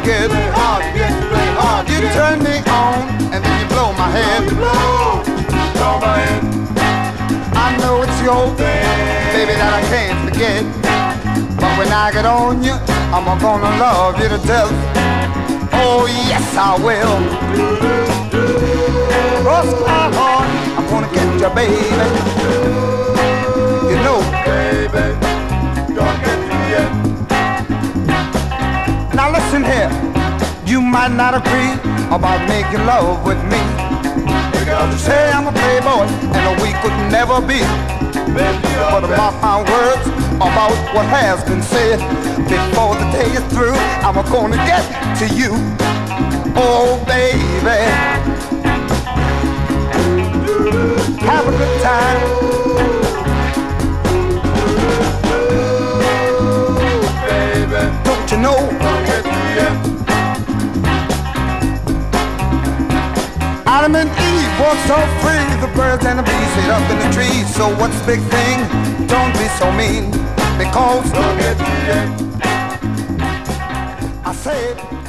get. You turn me on and then you blow my head. I know it's your baby that I can't forget. But when I get on you, I'm gonna love you to death. Oh yes, I will. Cross my heart, I'm gonna get you, baby. You know, Baby, gonna get you yet. now listen here. You might not agree about making love with me. You say I'm a playboy and we could never be. But mark my words about what has been said. Before the day is through, I'm gonna get to you. Oh baby, have a good time. Baby, Don't you know? gonna get you yet. Adam and Eve walked so free. The birds and the bees sit up in the trees. So what's the big thing? Don't be so mean. Because Gonna get you yet. I said